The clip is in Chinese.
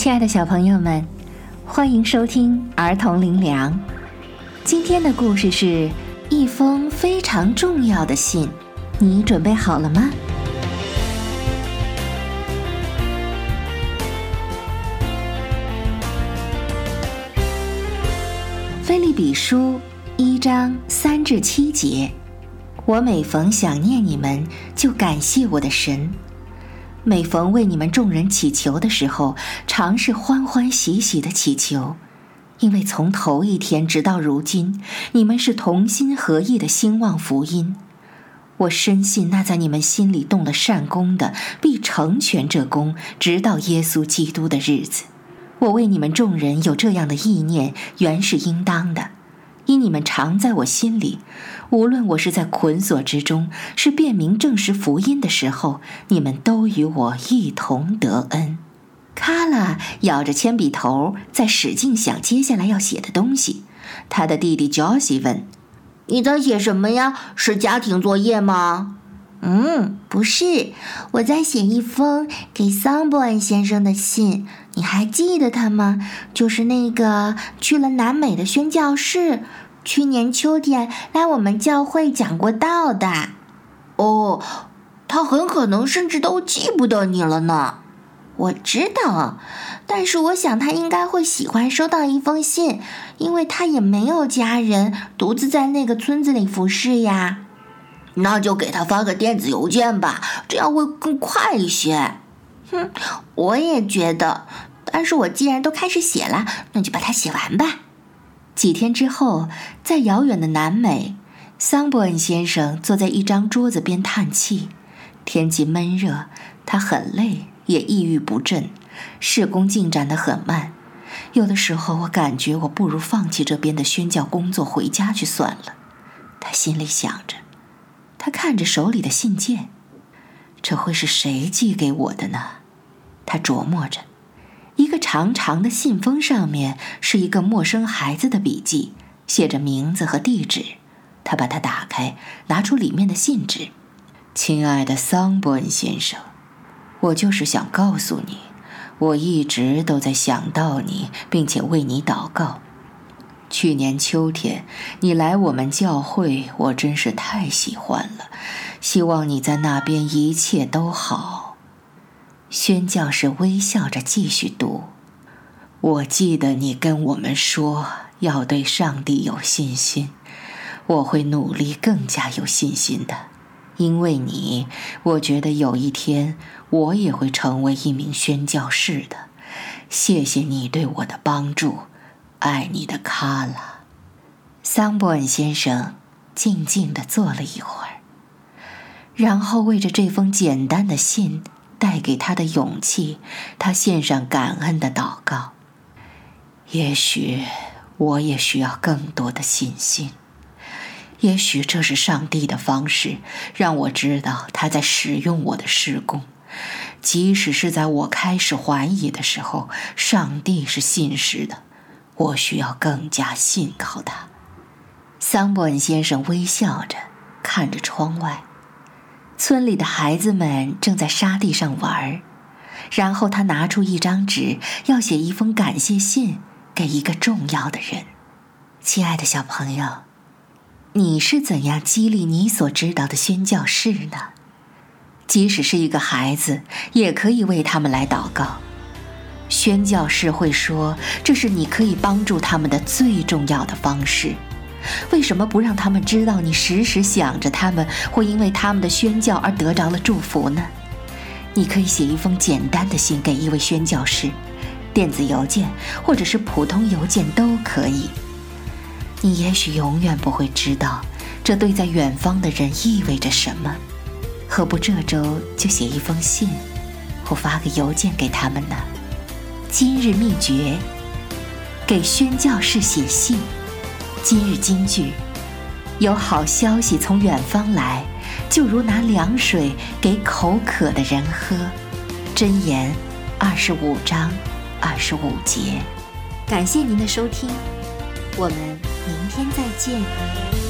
亲爱的小朋友们，欢迎收听儿童灵粮。今天的故事是一封非常重要的信，你准备好了吗？腓立比书1章3至7节，我每逢想念你们，就感谢我的神。每逢为你们众人祈求的时候，常是欢欢喜喜的祈求，因为从头一天直到如今，你们是同心合意的兴旺福音。我深信那在你们心里动了善功的，必成全这功，直到耶稣基督的日子。我为你们众人有这样的意念，原是应当的，因你们常在我心里，无论我是在捆锁之中，是辨明证实福音的时候，你们都与我一同得恩。卡拉咬着铅笔头，在使劲想接下来要写的东西。他的弟弟 Josie 问： 你在写什么呀？是家庭作业吗？ 不是，我在写一封给桑伯恩先生的信，你还记得他吗？就是那个去了南美的宣教士，去年秋天来我们教会讲过道的。 哦，他很可能甚至都记不得你了呢。 我知道，但是我想他应该会喜欢收到一封信，因为他也没有家人，独自在那个村子里服侍呀。 那就给他发个电子邮件吧，这样会更快一些。 我也觉得，但是我既然都开始写了，那就把它写完吧。 几天之后，在遥远的南美，桑伯恩先生坐在一张桌子边叹气。天气闷热，他很累，也抑郁不振，事工进展得很慢。有的时候我感觉我不如放弃这边的宣教工作，回家去算了。他心里想着，他看着手里的信件，这会是谁寄给我的呢？他琢磨着，一个长长的信封上面是一个陌生孩子的笔记，写着名字和地址。他把它打开，拿出里面的信纸。亲爱的桑伯恩先生，我就是想告诉你，我一直都在想到你，并且为你祷告。去年秋天你来我们教会，我真是太喜欢了，希望你在那边一切都好。宣教士微笑着继续读，我记得你跟我们说要对上帝有信心，我会努力更加有信心的，因为你，我觉得有一天我也会成为一名宣教士的。谢谢你对我的帮助，爱你的卡拉。桑伯恩先生静静地坐了一会儿，然后为着这封简单的信带给他的勇气，他献上感恩的祷告。也许我也需要更多的信心，也许这是上帝的方式，让我知道他在使用我的事工，即使是在我开始怀疑的时候，上帝是信实的，我需要更加信靠他。桑伯恩先生微笑着看着窗外，村里的孩子们正在沙地上玩，然后他拿出一张纸，要写一封感谢信给一个重要的人。亲爱的小朋友，你是怎样激励你所知道的宣教士呢？即使是一个孩子，也可以为他们来祷告。宣教士会说，这是你可以帮助他们的最重要的方式。为什么不让他们知道你时时想着他们，会因为他们的宣教而得着了祝福呢？你可以写一封简单的信给一位宣教士，电子邮件或者是普通邮件都可以。你也许永远不会知道，这对在远方的人意味着什么。何不这周就写一封信，或发个邮件给他们呢？今日秘诀：给宣教士写信。今日金句：有好消息从远方来，就如拿凉水给口渴的人喝。箴言25章25节。感谢您的收听，我们明天再见。